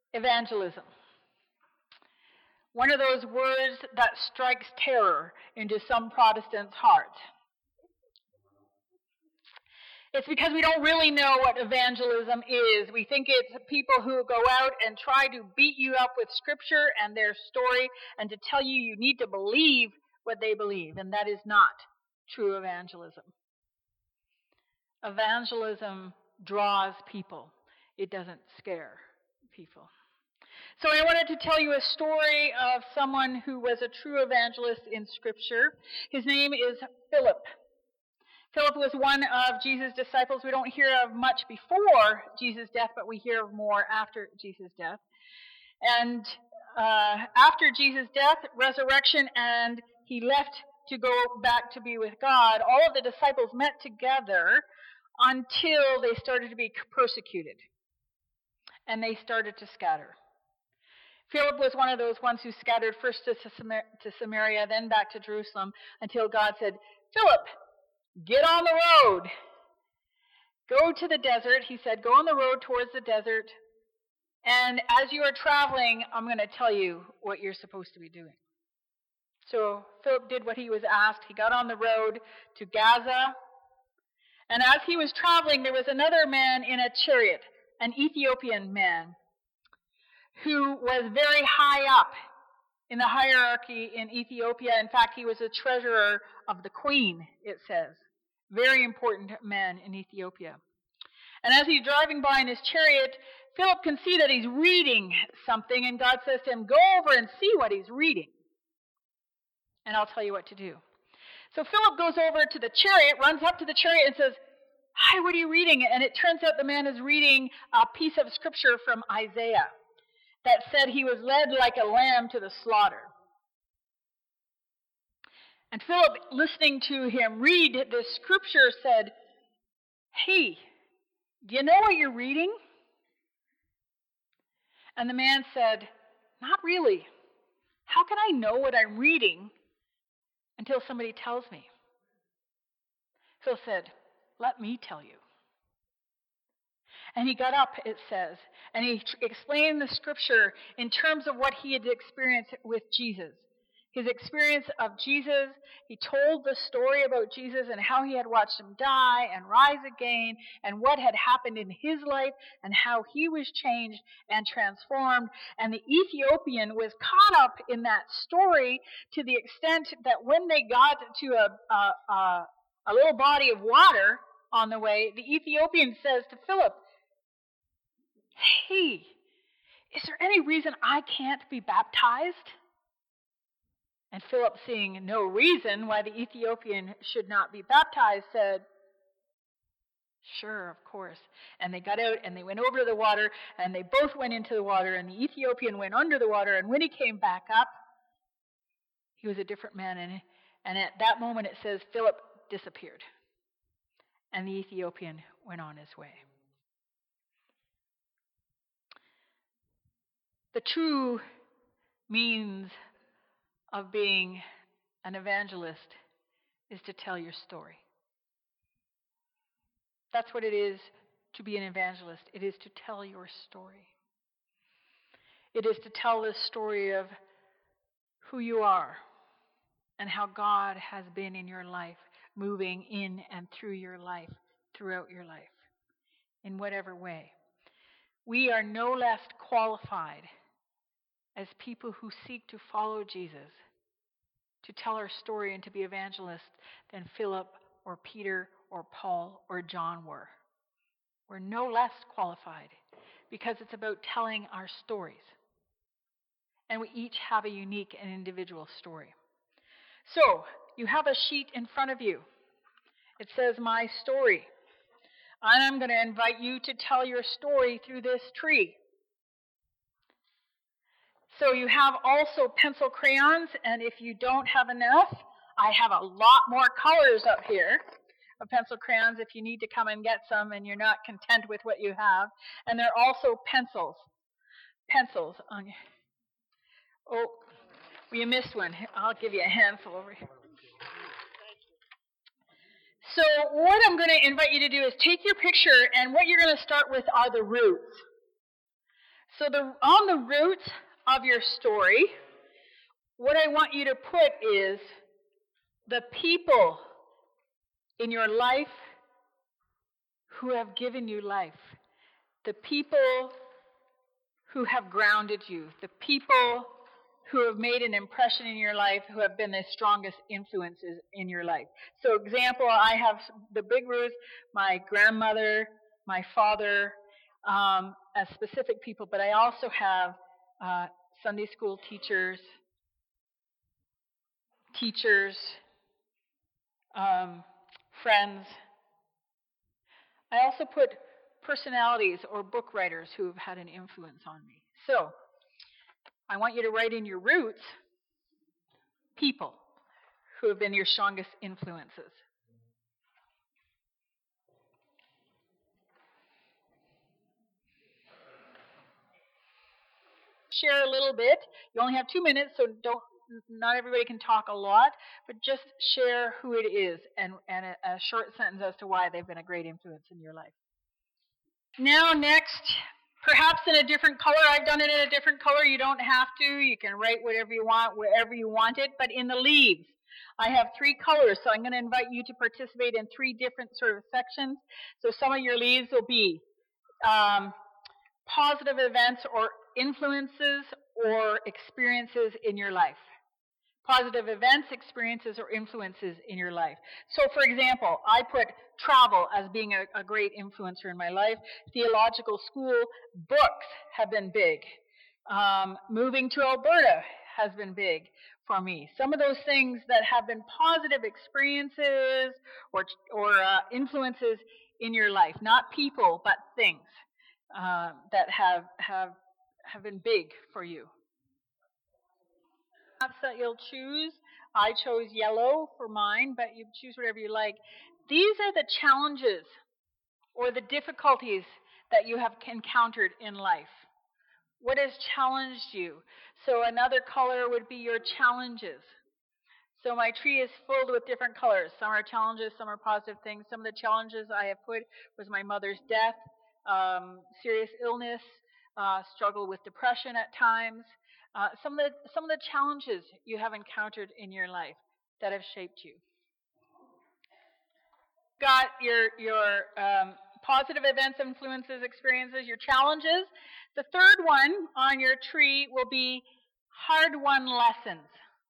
Evangelism. One of those words that strikes terror into some Protestants' heart. It's because we don't really know what evangelism is. We think it's people who go out and try to beat you up with Scripture and their story and to tell you need to believe what they believe, and that is not true evangelism. Evangelism draws people. It doesn't scare people. So I wanted to tell you a story of someone who was a true evangelist in Scripture. His name is Philip. Philip was one of Jesus' disciples. We don't hear of much before Jesus' death, but we hear of more after Jesus' death. And after Jesus' death, resurrection, and he left to go back to be with God, all of the disciples met together until they started to be persecuted. And they started to scatter. Philip was one of those ones who scattered first to Samaria, then back to Jerusalem, until God said, Philip, get on the road. Go to the desert. He said, go on the road towards the desert. And as you are traveling, I'm going to tell you what you're supposed to be doing. So Philip did what he was asked. He got on the road to Gaza. And as he was traveling, there was another man in a chariot, an Ethiopian man, who was very high up in the hierarchy in Ethiopia. In fact, he was a treasurer of the queen, it says. Very important man in Ethiopia. And as he's driving by in his chariot, Philip can see that he's reading something, and God says to him, go over and see what he's reading, and I'll tell you what to do. So Philip goes over to the chariot, runs up to the chariot and says, hi, what are you reading? And it turns out the man is reading a piece of scripture from Isaiah that said he was led like a lamb to the slaughter. And Philip, listening to him read the scripture, said, hey, do you know what you're reading? And the man said, not really. How can I know what I'm reading until somebody tells me? Philip said, let me tell you. And he got up, it says, and he explained the scripture in terms of what he had experienced with Jesus. His experience of Jesus, he told the story about Jesus and how he had watched him die and rise again and what had happened in his life and how he was changed and transformed. And the Ethiopian was caught up in that story to the extent that when they got to a little body of water on the way, the Ethiopian says to Philip, hey, is there any reason I can't be baptized? And Philip, seeing no reason why the Ethiopian should not be baptized, said, sure, of course. And they got out and they went over to the water, and they both went into the water, and the Ethiopian went under the water, and when he came back up, he was a different man. And at that moment it says Philip disappeared, and the Ethiopian went on his way. The true means of being an evangelist is to tell your story. That's what it is to be an evangelist. It is to tell your story. It is to tell the story of who you are and how God has been in your life, moving in and through your life, throughout your life, in whatever way. We are no less qualified as people who seek to follow Jesus, to tell our story and to be evangelists than Philip or Peter or Paul or John were. We're no less qualified because it's about telling our stories. And we each have a unique and individual story. So, you have a sheet in front of you. It says, my story. And I'm going to invite you to tell your story through this tree. So you have also pencil crayons, and if you don't have enough, I have a lot more colors up here of pencil crayons if you need to come and get some and you're not content with what you have. And there are also pencils. Pencils on you. Oh, you missed one. I'll give you a handful over here. So what I'm going to invite you to do is take your picture, and what you're going to start with are the roots. So on the root of your story, what I want you to put is the people in your life who have given you life, the people who have grounded you, the people who have made an impression in your life, who have been the strongest influences in your life. So example, I have the big roots, my grandmother, my father, as specific people, but I also have Sunday school teachers, friends. I also put personalities or book writers who have had an influence on me. So I want you to write in your roots people who have been your strongest influences. Share a little bit. You only have 2 minutes, so not everybody can talk a lot, but just share who it is and a short sentence as to why they've been a great influence in your life. Now next, perhaps in a different color. I've done it in a different color. You don't have to. You can write whatever you want, wherever you want it. But in the leaves, I have 3 colors, so I'm going to invite you to participate in 3 different sort of sections. So some of your leaves will be positive events or influences or experiences in your life. Positive events, experiences, or influences in your life. So, for example, I put travel as being a great influencer in my life. Theological school, books have been big. Moving to Alberta has been big for me. Some of those things that have been positive experiences or influences in your life, not people, but things that have been big for you. That you'll choose. I chose yellow for mine, but you choose whatever you like. These are the challenges or the difficulties that you have encountered in life. What has challenged you? So another color would be your challenges. So my tree is filled with different colors. Some are challenges, some are positive things. Some of the challenges I have put was my mother's death, serious illness, struggle with depression at times. Some of the challenges you have encountered in your life that have shaped you. Got your positive events, influences, experiences, your challenges. The third one on your tree will be hard-won lessons.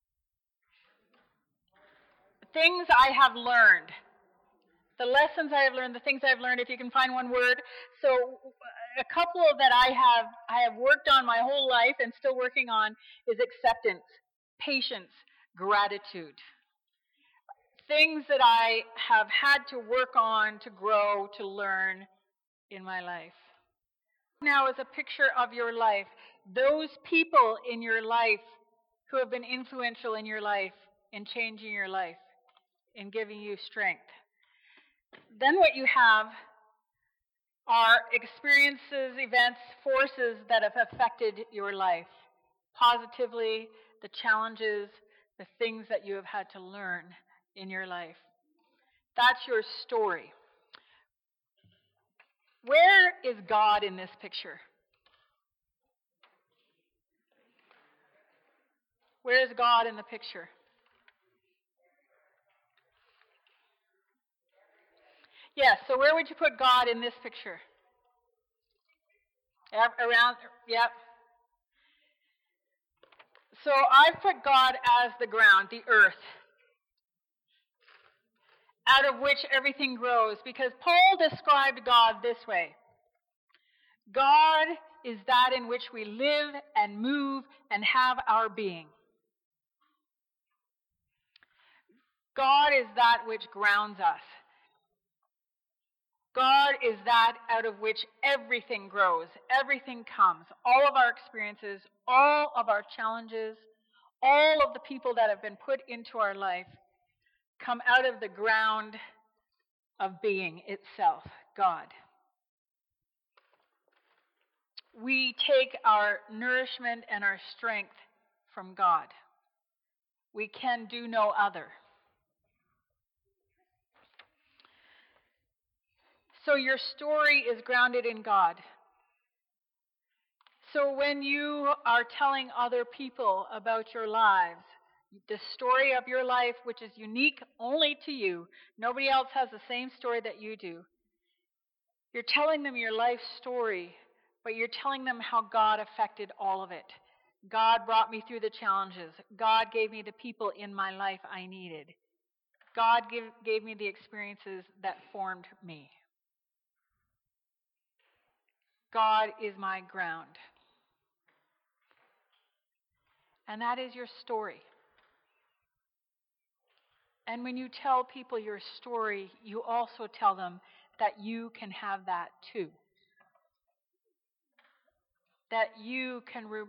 Things I have learned. The lessons I have learned, the things I've learned, if you can find one word. So a couple that I have worked on my whole life and still working on is acceptance, patience, gratitude. Things that I have had to work on to grow, to learn in my life. Now is a picture of your life. Those people in your life who have been influential in your life, in changing your life, in giving you strength. Then what you have are experiences, events, forces that have affected your life. Positively, the challenges, the things that you have had to learn in your life. That's your story. Where is God in this picture? Where is God in the picture? Yes, so where would you put God in this picture? Around, yep. So I've put God as the ground, the earth, out of which everything grows, because Paul described God this way. God is that in which we live and move and have our being. God is that which grounds us. God is that out of which everything grows, everything comes. All of our experiences, all of our challenges, all of the people that have been put into our life come out of the ground of being itself, God. We take our nourishment and our strength from God. We can do no other. So your story is grounded in God. So when you are telling other people about your lives, the story of your life, which is unique only to you, nobody else has the same story that you do. You're telling them your life story, but you're telling them how God affected all of it. God brought me through the challenges. God gave me the people in my life I needed. God gave me the experiences that formed me. God is my ground. And that is your story. And when you tell people your story, you also tell them that you can have that too. That you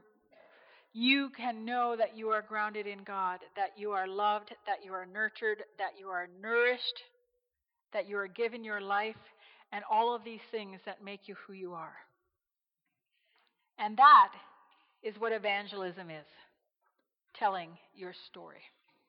can know that you are grounded in God, that you are loved, that you are nurtured, that you are nourished, that you are given your life, and all of these things that make you who you are. And that is what evangelism is, telling your story.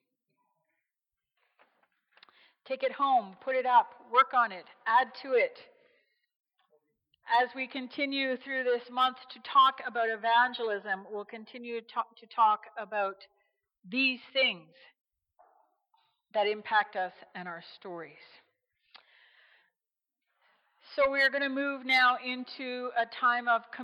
Take it home, put it up, work on it, add to it. As we continue through this month to talk about evangelism, we'll continue to talk about these things that impact us and our stories. So we are going to move now into a time of